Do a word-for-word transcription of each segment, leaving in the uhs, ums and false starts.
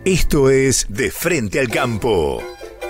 Esto es De Frente al Campo.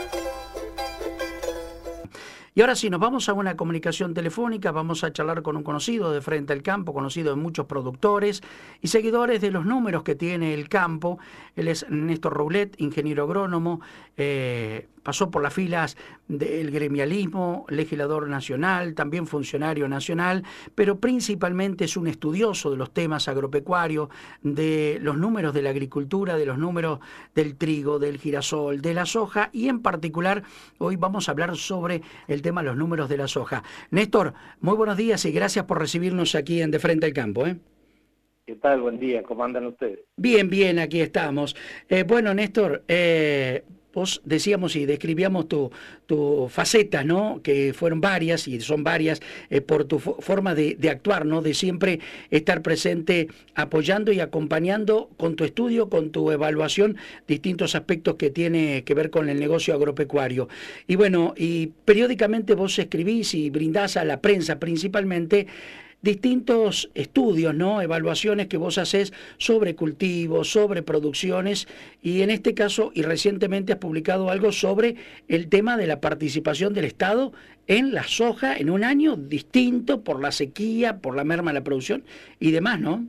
Y ahora sí, nos vamos a una comunicación telefónica, vamos a charlar con un conocido de Frente al Campo, conocido de muchos productores y seguidores de los números que tiene el campo. Él es Néstor Roulet, ingeniero agrónomo, eh, pasó por las filas del gremialismo, legislador nacional, también funcionario nacional, pero principalmente es un estudioso de los temas agropecuarios, de los números de la agricultura, de los números del trigo, del girasol, de la soja, y en particular hoy vamos a hablar sobre el tema de los números de la soja. Néstor, muy buenos días y gracias por recibirnos aquí en De Frente al Campo, ¿eh? ¿Qué tal? Buen día. ¿Cómo andan ustedes? Bien, bien, aquí estamos. Eh, bueno, Néstor, eh, vos decíamos y describíamos tu, tu facetas, ¿no? Que fueron varias y son varias eh, por tu fo forma de, de actuar, ¿no? De siempre estar presente apoyando y acompañando con tu estudio, con tu evaluación, distintos aspectos que tiene que ver con el negocio agropecuario. Y bueno, y periódicamente vos escribís y brindás a la prensa principalmente distintos estudios, ¿no? Evaluaciones que vos haces sobre cultivos, sobre producciones, y en este caso, y recientemente has publicado algo sobre el tema de la participación del Estado en la soja en un año distinto por la sequía, por la merma de la producción y demás, ¿no?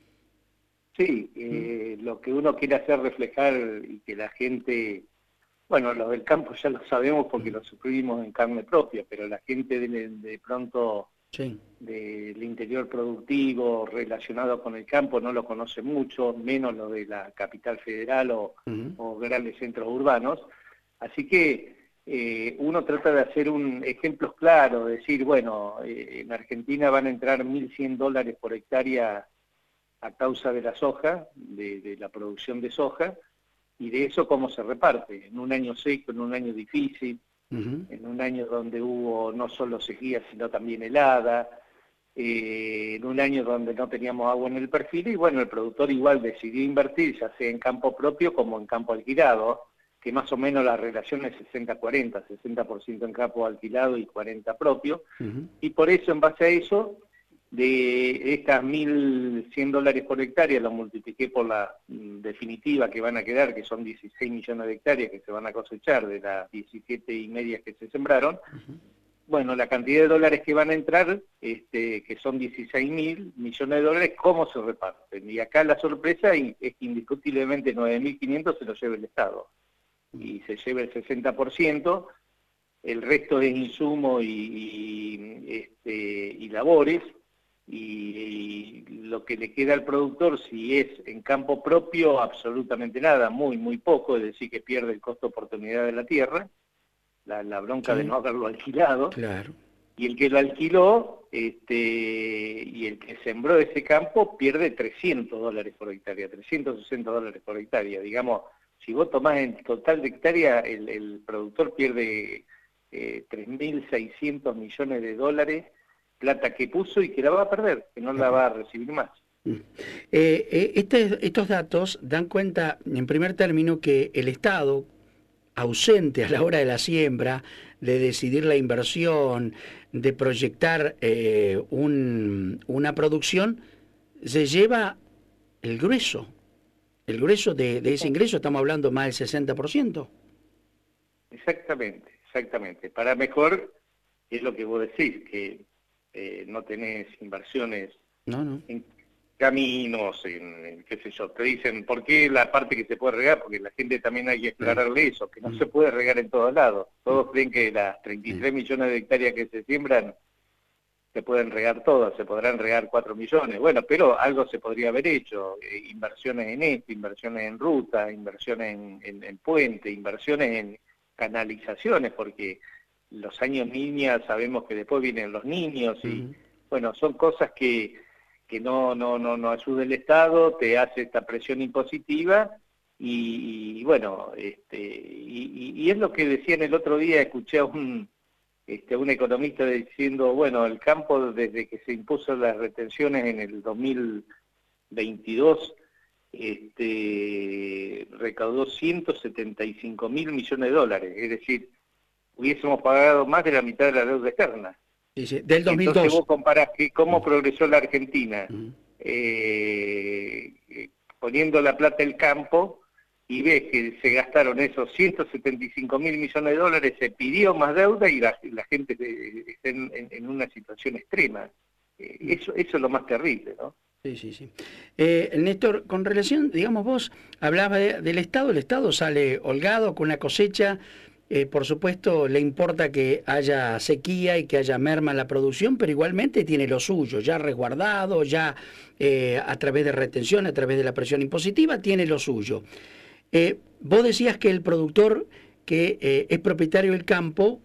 Sí, eh, mm. lo que uno quiere hacer reflejar y que la gente, bueno, los del campo ya lo sabemos porque lo sufrimos en carne propia, pero la gente de, de pronto... Sí. del interior productivo relacionado con el campo no lo conoce mucho, menos lo de la capital federal o, uh-huh. o grandes centros urbanos, así que eh, uno trata de hacer un ejemplos claros, decir, bueno, eh, en Argentina van a entrar mil cien dólares por hectárea a causa de la soja, de, de la producción de soja, y de eso cómo se reparte, en un año seco, en un año difícil, Uh-huh. en un año donde hubo no solo sequía, sino también helada, eh, en un año donde no teníamos agua en el perfil, y bueno, el productor igual decidió invertir, ya sea en campo propio como en campo alquilado, que más o menos la relación es sesenta cuarenta, sesenta por ciento en campo alquilado y cuarenta propio, uh-huh. y por eso, en base a eso, de estas mil cien dólares por hectárea, lo multipliqué por la mm, definitiva que van a quedar, que son dieciséis millones de hectáreas que se van a cosechar de las diecisiete y media que se sembraron. Uh-huh. Bueno, la cantidad de dólares que van a entrar, este, que son dieciséis mil millones de dólares, ¿cómo se reparten? Y acá la sorpresa es que indiscutiblemente nueve mil quinientos se lo lleva el Estado, y se lleva el sesenta por ciento, el resto es insumo y, y, este, y labores, y, y lo que le queda al productor, si es en campo propio, absolutamente nada, muy, muy poco, es decir, que pierde el costo de oportunidad de la tierra, la, la bronca sí. de no haberlo alquilado, claro. Y el que lo alquiló este, y el que sembró ese campo pierde trescientos dólares por hectárea, trescientos sesenta dólares por hectárea, digamos, si vos tomás en total de hectárea, el, el productor pierde eh, tres mil seiscientos millones de dólares, plata que puso y que la va a perder, que no la va a recibir más. Eh, eh, este, estos datos dan cuenta, en primer término, que el Estado, ausente a la hora de la siembra, de decidir la inversión, de proyectar eh, un, una producción, se lleva el grueso, el grueso de, de ese ingreso, estamos hablando más del sesenta por ciento. Exactamente, exactamente. Para mejor es lo que vos decís, que eh, no tenés inversiones no, no. en caminos, en, en qué sé yo, te dicen, ¿por qué la parte que se puede regar? Porque la gente también hay que aclararle eso, que no se puede regar en todos lados. Todos creen que las treinta y tres millones de hectáreas que se siembran se pueden regar todas, se podrán regar cuatro millones. Bueno, pero algo se podría haber hecho, eh, inversiones en esto, inversiones en ruta, inversiones en, en, en puente, inversiones en canalizaciones, porque los años niñas sabemos que después vienen los niños y, uh-huh. bueno, son cosas que... que no no no no ayuda el Estado, te hace esta presión impositiva y, y bueno, este y, y es lo que decían el otro día, escuché a un este un economista diciendo, bueno, el campo desde que se impuso las retenciones en el dos mil veintidós este recaudó ciento setenta y cinco mil millones de dólares, es decir, hubiésemos pagado más de la mitad de la deuda externa. Sí, sí, del dos mil dos. Entonces vos comparás que cómo progresó la Argentina, uh-huh. eh, eh, poniendo la plata en el campo, y ves que se gastaron esos ciento setenta y cinco mil millones de dólares, se pidió más deuda y la, la gente está en, en, en una situación extrema. Eh, eso, eso es lo más terrible, ¿no? Sí, sí, sí. Eh, Néstor, con relación, digamos, vos hablabas de, del Estado, el Estado sale holgado con la cosecha, eh, por supuesto le importa que haya sequía y que haya merma en la producción, pero igualmente tiene lo suyo, ya resguardado, ya eh, a través de retención, a través de la presión impositiva, tiene lo suyo. Eh, vos decías que el productor que eh, es propietario del campo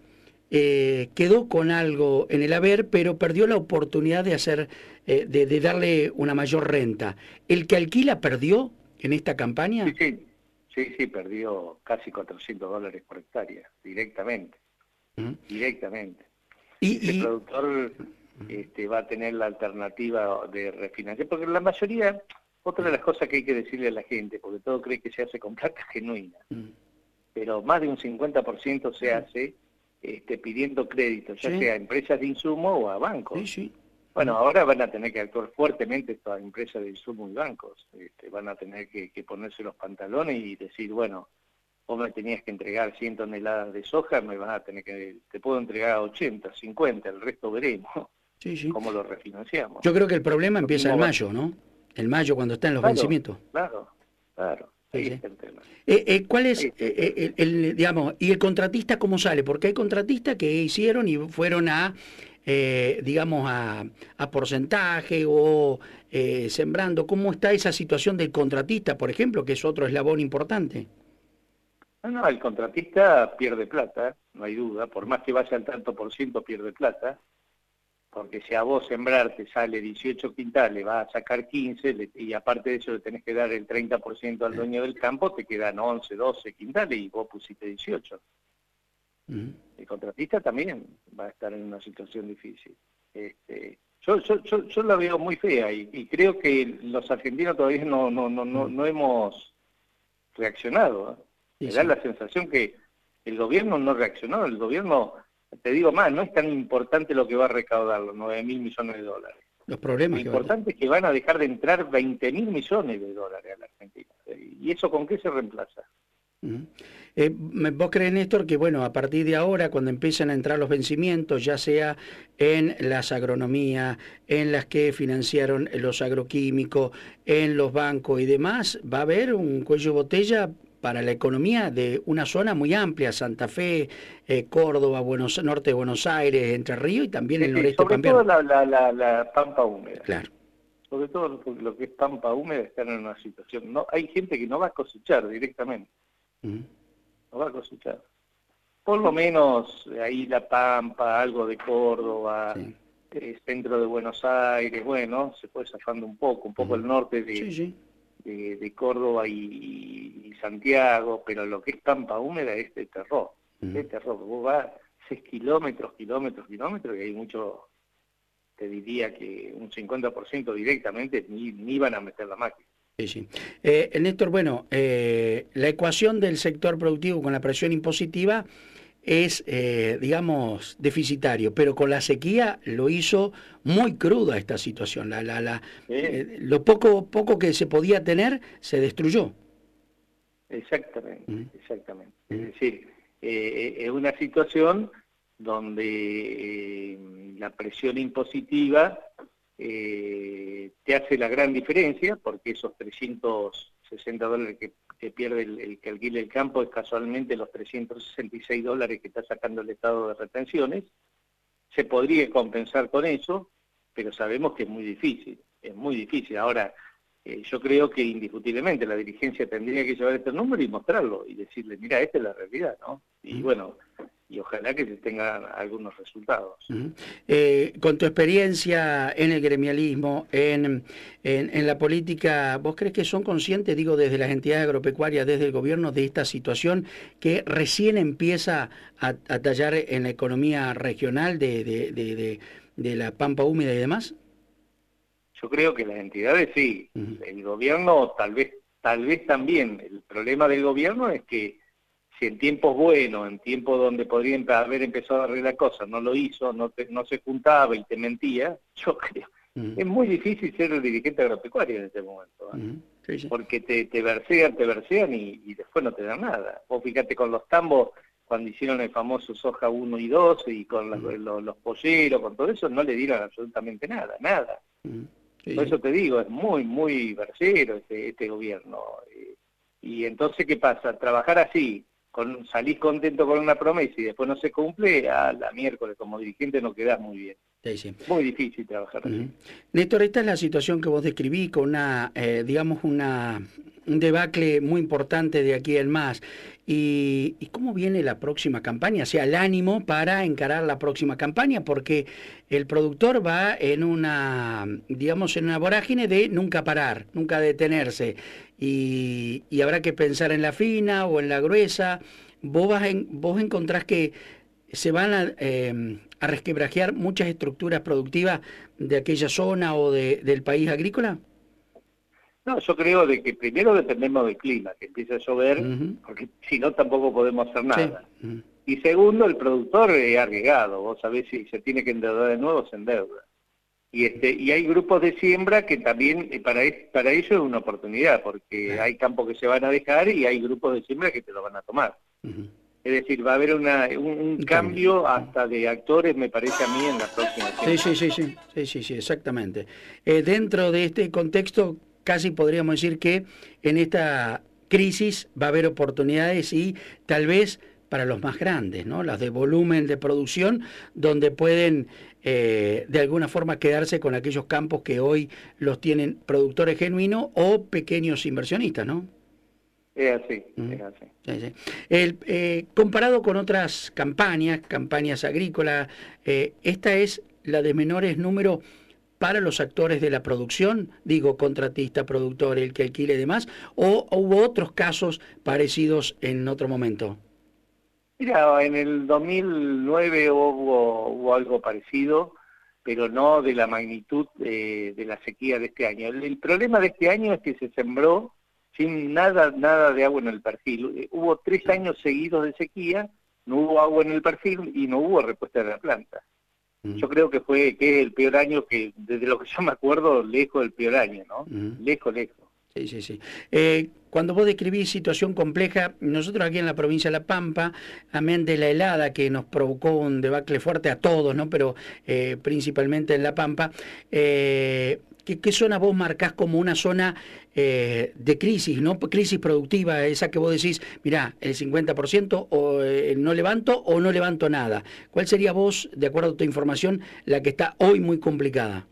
eh, quedó con algo en el haber, pero perdió la oportunidad de hacer, eh, de, de darle una mayor renta. ¿El que alquila perdió en esta campaña? Sí, sí, sí, sí, perdió casi cuatrocientos dólares por hectárea, directamente, ¿Mm? directamente. Y, Ese y... productor este, va a tener la alternativa de refinanciar, porque la mayoría... Otra de las cosas que hay que decirle a la gente, porque todo cree que se hace con plata genuina, mm. pero más de un cincuenta por ciento se hace este, pidiendo crédito, ya sí. sea a empresas de insumo o a bancos. Sí, sí. Bueno, mm. ahora van a tener que actuar fuertemente todas las empresas de insumo y bancos. Este, van a tener que, que ponerse los pantalones y decir, bueno, vos me tenías que entregar cien toneladas de soja, me vas a tener que, te puedo entregar ochenta, cincuenta, el resto veremos sí, sí. cómo lo refinanciamos. Yo creo que el problema Lo empieza en mayo, ¿no? En mayo, cuando están los claro, vencimientos. Claro, claro. Ahí sí, está sí. el tema. Eh, eh, ¿Cuál es, eh, eh, el, el, digamos, y el contratista cómo sale? Porque hay contratistas que hicieron y fueron a, eh, digamos, a, a porcentaje o eh, sembrando. ¿Cómo está esa situación del contratista, por ejemplo, que es otro eslabón importante? No, no, el contratista pierde plata, no hay duda. Por más que vaya al tanto por ciento, pierde plata. Porque si a vos sembrar te sale dieciocho quintales, vas a sacar quince, y aparte de eso le tenés que dar el treinta por ciento al dueño del campo, te quedan once, doce quintales y vos pusiste dieciocho. Uh-huh. El contratista también va a estar en una situación difícil. Este, yo, yo, yo, yo la veo muy fea y, y creo que los argentinos todavía no, no, no, no, no hemos reaccionado. ¿eh? Sí, Me da sí. la sensación que el gobierno no reaccionó, el gobierno... Te digo más, no es tan importante lo que va a recaudar, los nueve mil millones de dólares. Los problemas. Lo importante es que van a dejar de entrar veinte mil millones de dólares a la Argentina. ¿Y eso con qué se reemplaza? Uh-huh. eh, ¿Vos crees, Néstor, que bueno, a partir de ahora, cuando empiezan a entrar los vencimientos, ya sea en las agronomías, en las que financiaron los agroquímicos, en los bancos y demás, va a haber un cuello de botella para la economía de una zona muy amplia, Santa Fe, eh, Córdoba, Buenos, norte de Buenos Aires, Entre Ríos y también el sí, noreste sobre pampeano? Sobre todo la, la, la, la pampa húmeda. Claro. Sobre todo lo, lo que es pampa húmeda están en una situación... no Hay gente que no va a cosechar directamente. Uh-huh. No va a cosechar. Por lo menos ahí la Pampa, algo de Córdoba, sí. eh, centro de Buenos Aires, bueno, se fue zafando un poco, un poco uh-huh. el norte de... Sí, sí. De, de Córdoba y, y Santiago, pero lo que es Pampa húmeda es de terror, mm. es de terror. Vos vas seis kilómetros, kilómetros, kilómetros, y hay mucho, te diría que un cincuenta por ciento directamente ni, ni van a meter la máquina. Sí, sí. Eh, Néstor, bueno, eh, la ecuación del sector productivo con la presión impositiva es, eh, digamos, deficitario, pero con la sequía lo hizo muy cruda esta situación. La, la, la, sí. eh, lo poco, poco que se podía tener se destruyó. Exactamente, mm. exactamente. Mm. Es decir, eh, es una situación donde eh, la presión impositiva eh, te hace la gran diferencia, porque esos trescientos sesenta dólares que, que pierde el, el que alquile el campo es casualmente los trescientos sesenta y seis dólares que está sacando el Estado de retenciones. Se podría compensar con eso, pero sabemos que es muy difícil, es muy difícil. Ahora, eh, yo creo que indiscutiblemente la dirigencia tendría que llevar este número y mostrarlo, y decirle, mira, esta es la realidad, ¿no? Y bueno, y ojalá que se tengan algunos resultados. Uh-huh. eh, con tu experiencia en el gremialismo, en, en, en la política, ¿vos crees que son conscientes, digo, desde las entidades agropecuarias, desde el gobierno, de esta situación que recién empieza a, a tallar en la economía regional de, de, de, de, de la pampa húmeda y demás? Yo creo que las entidades sí, uh-huh. El gobierno tal vez, tal vez también. El problema del gobierno es que si en tiempos buenos, en tiempos donde podrían haber empezado a arreglar cosas, no lo hizo, no, te, no se juntaba y te mentía, yo creo. Uh-huh. Es muy difícil ser el dirigente agropecuario en este momento. ¿eh? Uh-huh. sí, sí. porque te, te versean, te versean y, y después no te dan nada. Vos fíjate con los tambos, cuando hicieron el famoso soja uno y dos, y con los, los, los polleros, con todo eso, no le dieron absolutamente nada, nada. Sí, Por sí. eso te digo, es muy, muy versero este, este gobierno. Eh, y entonces, ¿qué pasa? Trabajar así, con salís contento con una promesa y después no se cumple, a la miércoles como dirigente no quedás muy bien. Sí, sí. Muy difícil trabajar así. Uh-huh. Néstor, esta es la situación que vos describí con una, eh, digamos, una, un debacle muy importante de aquí en más. Y, ¿Y cómo viene la próxima campaña? O sea, el ánimo para encarar la próxima campaña, porque el productor va en una, digamos, en una vorágine de nunca parar, nunca detenerse. Y, y habrá que pensar en la fina o en la gruesa. Vos, vas en, vos encontrás que se van a, eh, a resquebrajear muchas estructuras productivas de aquella zona o de, del país agrícola. No, yo creo de que primero dependemos del clima, que empiece a llover, uh-huh. porque si no tampoco podemos hacer nada. Sí. Uh-huh. Y segundo, el productor es arriesgado, vos sabés, si se tiene que endeudar de nuevo, se endeuda. Y este y hay grupos de siembra que también para, para ellos es una oportunidad, porque uh-huh. hay campos que se van a dejar y hay grupos de siembra que te lo van a tomar. Uh-huh. Es decir, va a haber una, un, un, un cambio, cambio hasta de actores, me parece a mí, en la próxima. Sí, sí, sí, sí, sí, sí, sí, exactamente. Eh, dentro de este contexto, casi podríamos decir que en esta crisis va a haber oportunidades y tal vez para los más grandes, ¿no? Las de volumen de producción, donde pueden eh, de alguna forma quedarse con aquellos campos que hoy los tienen productores genuinos o pequeños inversionistas, ¿no? Es así, uh-huh. es así. Sí, sí. El, eh, comparado con otras campañas, campañas agrícolas, eh, esta es la de menores número para los actores de la producción, digo, contratista, productor, el que alquile y demás, o, o hubo otros casos parecidos en otro momento. Mira, en el dos mil nueve hubo, hubo algo parecido, pero no de la magnitud de, de la sequía de este año. El, el problema de este año es que se sembró sin nada nada de agua en el perfil. Hubo tres años seguidos de sequía, no hubo agua en el perfil y no hubo respuesta de la planta. Uh-huh. Yo creo que fue que es el peor año que, desde lo que yo me acuerdo, lejos del peor año, ¿no? Uh-huh. Lejos, lejos. Sí, sí, sí. Eh, cuando vos describís situación compleja, nosotros aquí en la provincia de La Pampa, amén de la helada que nos provocó un debacle fuerte a todos, ¿no? Pero eh, principalmente en La Pampa, eh, ¿qué, ¿qué zona vos marcás como una zona eh, de crisis, ¿no? Crisis productiva, esa que vos decís, mirá, el cincuenta por ciento o eh, no levanto o no levanto nada. ¿Cuál sería vos, de acuerdo a tu información, la que está hoy muy complicada?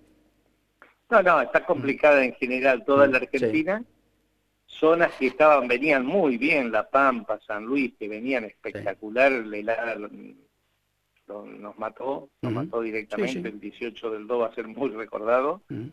No, no, está complicada en general toda la Argentina. Sí. Zonas que estaban venían muy bien, La Pampa, San Luis, que venían espectacular, sí. La helada lo, lo, nos mató, nos uh-huh. mató directamente, sí, sí. El dieciocho del dos va a ser muy recordado. Uh-huh.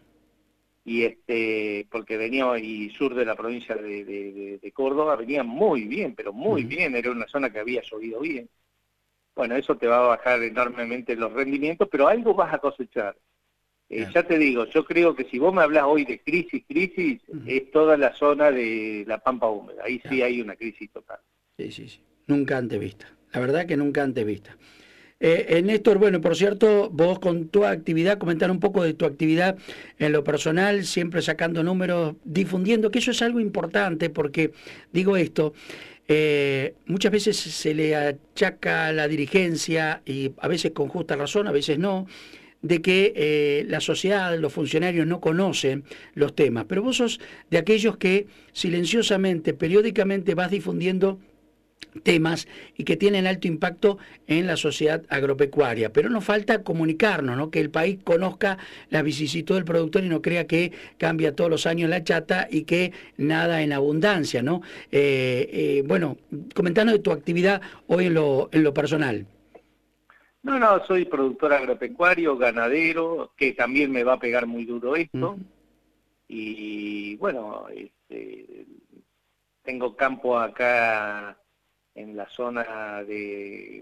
Y este porque venía, y sur de la provincia de, de, de, de Córdoba, venían muy bien, pero muy uh-huh. bien, era una zona que había llovido bien. Bueno, eso te va a bajar enormemente los rendimientos, pero algo vas a cosechar. Eh, ya te digo, yo creo que si vos me hablas hoy de crisis, crisis, uh-huh. es toda la zona de la Pampa húmeda. Ahí sí hay una crisis total. Sí, sí, sí. Nunca antes vista. La verdad que nunca antes vista. Eh, eh, Néstor, bueno, por cierto, vos con tu actividad, comentar un poco de tu actividad en lo personal, siempre sacando números, difundiendo, que eso es algo importante, porque digo esto, eh, muchas veces se le achaca a la dirigencia, y a veces con justa razón, a veces no, de que eh, la sociedad, los funcionarios no conocen los temas, pero vos sos de aquellos que silenciosamente, periódicamente vas difundiendo temas y que tienen alto impacto en la sociedad agropecuaria, pero nos falta comunicarnos, ¿no? Que el país conozca la vicisitud del productor y no crea que cambia todos los años la chata y que nada en abundancia, ¿no? Eh, eh, bueno, comentanos de tu actividad hoy en lo, en lo personal. No, no, soy productor agropecuario, ganadero, que también me va a pegar muy duro esto. Uh-huh. Y bueno, este, tengo campo acá en la zona de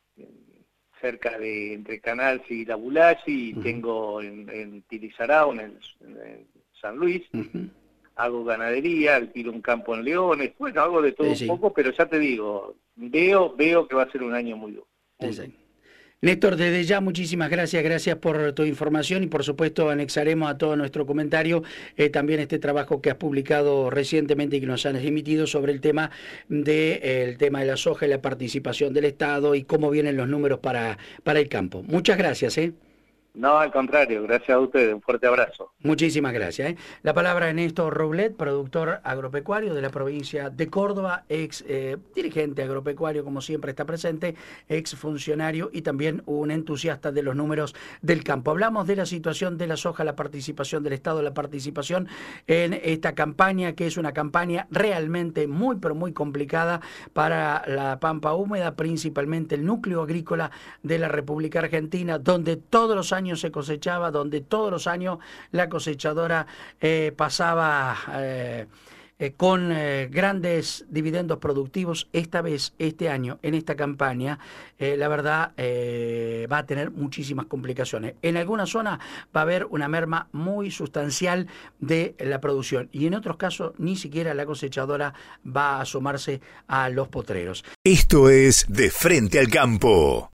cerca de entre Canals y La Bulachi, y uh-huh. tengo en, en Tilizarao, en, el, en San Luis. Uh-huh. Hago ganadería, alquilo un campo en Leones, bueno, hago de todo sí, un sí. poco, pero ya te digo, veo, veo que va a ser un año muy duro. Sí, sí. Néstor, desde ya muchísimas gracias, gracias por tu información y por supuesto anexaremos a todo nuestro comentario eh, también este trabajo que has publicado recientemente y que nos han emitido sobre el tema de, eh, el tema de la soja y la participación del Estado y cómo vienen los números para, para el campo. Muchas gracias. ¿eh? No, al contrario, gracias a ustedes, un fuerte abrazo. Muchísimas gracias. ¿eh? La palabra de Néstor Roblet, productor agropecuario de la provincia de Córdoba, ex eh, dirigente agropecuario, como siempre está presente, ex funcionario y también un entusiasta de los números del campo. Hablamos de la situación de la soja, la participación del Estado, la participación en esta campaña, que es una campaña realmente muy, pero muy complicada para la pampa húmeda, principalmente el núcleo agrícola de la República Argentina, donde todos los años se cosechaba, donde todos los años la cosechadora eh, pasaba eh, eh, con eh, grandes dividendos productivos. Esta vez, este año, en esta campaña, eh, la verdad eh, va a tener muchísimas complicaciones. En alguna zona va a haber una merma muy sustancial de la producción y en otros casos ni siquiera la cosechadora va a asomarse a los potreros. Esto es De Frente al Campo.